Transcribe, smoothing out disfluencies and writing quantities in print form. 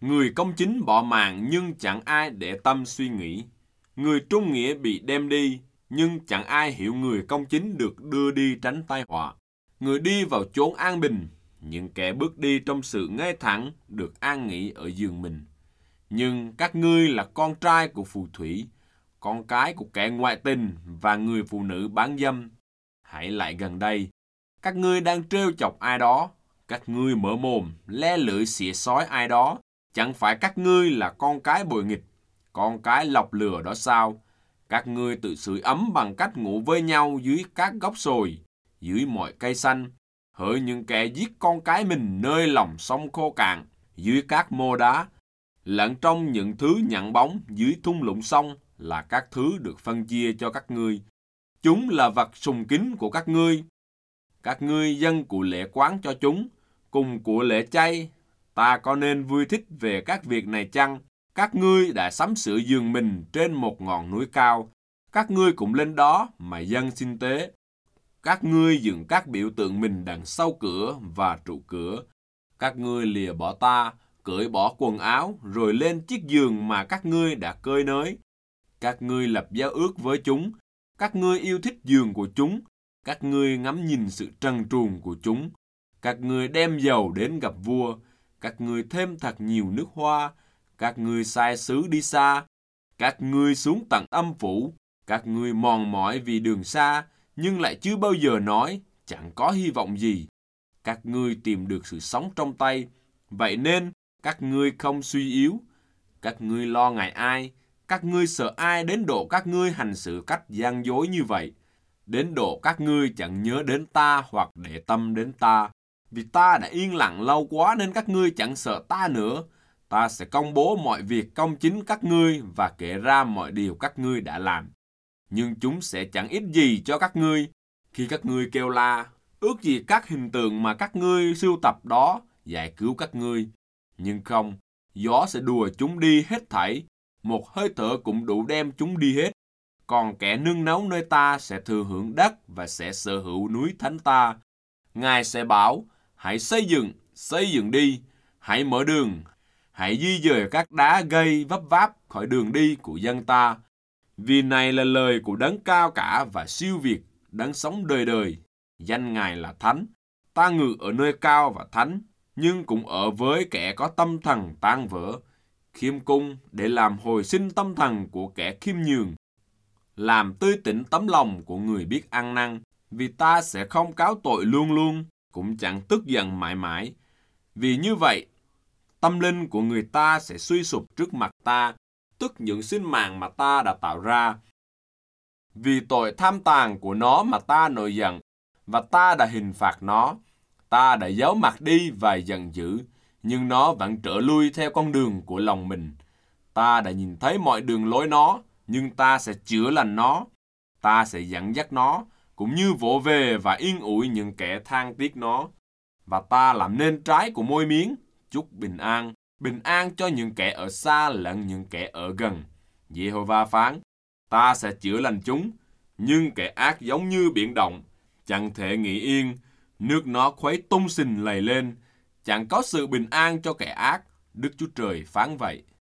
Người công chính bỏ mạng nhưng chẳng ai để tâm suy nghĩ. Người trung nghĩa bị đem đi, nhưng chẳng ai hiểu người công chính được đưa đi tránh tai họa. Người đi vào chốn an bình, những kẻ bước đi trong sự ngay thẳng được an nghỉ ở giường mình. Nhưng các ngươi là con trai của phù thủy, con cái của kẻ ngoại tình và người phụ nữ bán dâm. Hãy lại gần đây, các ngươi đang trêu chọc ai đó, các ngươi mở mồm, le lưỡi xỉa xói ai đó. Chẳng phải các ngươi là con cái bội nghịch, con cái lọc lừa đó sao? Các ngươi tự sưởi ấm bằng cách ngủ với nhau dưới các gốc sồi, dưới mọi cây xanh, hỡi những kẻ giết con cái mình nơi lòng sông khô cạn, dưới các mô đá, lẫn trong những thứ nhẵn bóng dưới thung lũng sông là các thứ được phân chia cho các ngươi. Chúng là vật sùng kính của các ngươi. Các ngươi dâng của lễ quán cho chúng, cùng của lễ chay. Ta có nên vui thích về các việc này chăng? Các ngươi đã sắm sửa giường mình trên một ngọn núi cao. Các ngươi cũng lên đó mà dâng sinh tế. Các ngươi dựng các biểu tượng mình đằng sau cửa và trụ cửa. Các ngươi lìa bỏ ta, cởi bỏ quần áo, rồi lên chiếc giường mà các ngươi đã cơi nới. Các ngươi lập giao ước với chúng. Các ngươi yêu thích giường của chúng. Các ngươi ngắm nhìn sự trần truồng của chúng. Các ngươi đem dầu đến gặp vua. Các ngươi thêm thật nhiều nước hoa. Các ngươi sai sứ đi xa. Các ngươi xuống tận âm phủ. Các ngươi mòn mỏi vì đường xa, nhưng lại chưa bao giờ nói, chẳng có hy vọng gì. Các ngươi tìm được sự sống trong tay, vậy nên các ngươi không suy yếu. Các ngươi lo ngại ai? Các ngươi sợ ai đến độ các ngươi hành xử cách gian dối như vậy? Đến độ các ngươi chẳng nhớ đến ta hoặc để tâm đến ta. Vì ta đã yên lặng lâu quá nên các ngươi chẳng sợ ta nữa. Ta sẽ công bố mọi việc công chính các ngươi và kể ra mọi điều các ngươi đã làm. Nhưng chúng sẽ chẳng ích gì cho các ngươi khi các ngươi kêu la, ước gì các hình tượng mà các ngươi sưu tập đó giải cứu các ngươi. Nhưng không, gió sẽ đùa chúng đi hết thảy, một hơi thở cũng đủ đem chúng đi hết. Còn kẻ nương náu nơi ta sẽ thừa hưởng đất và sẽ sở hữu núi thánh ta. Ngài sẽ bảo, hãy xây dựng đi, hãy mở đường, hãy di dời các đá gây vấp váp khỏi đường đi của dân ta. Vì này là lời của đấng cao cả và siêu việt, đấng sống đời đời. Danh Ngài là Thánh. Ta ngự ở nơi cao và thánh, nhưng cũng ở với kẻ có tâm thần tan vỡ, khiêm cung để làm hồi sinh tâm thần của kẻ khiêm nhường, làm tươi tỉnh tấm lòng của người biết ăn năn. Vì ta sẽ không cáo tội luôn luôn, cũng chẳng tức giận mãi mãi. Vì như vậy, tâm linh của người ta sẽ suy sụp trước mặt ta, tức những sinh mạng mà ta đã tạo ra. Vì tội tham tàn của nó mà ta nổi giận, và ta đã hình phạt nó. Ta đã giấu mặt đi và giận dữ, nhưng nó vẫn trở lui theo con đường của lòng mình. Ta đã nhìn thấy mọi đường lối nó, nhưng ta sẽ chữa lành nó. Ta sẽ dẫn dắt nó, cũng như vỗ về và yên ủi những kẻ than tiếc nó. Và ta làm nên trái của môi miếng, chúc bình an cho những kẻ ở xa lẫn những kẻ ở gần. Giê-hô-va phán, ta sẽ chữa lành chúng, nhưng kẻ ác giống như biển động, chẳng thể nghỉ yên, nước nó khuấy tung sình lầy lên, chẳng có sự bình an cho kẻ ác, Đức Chúa Trời phán vậy.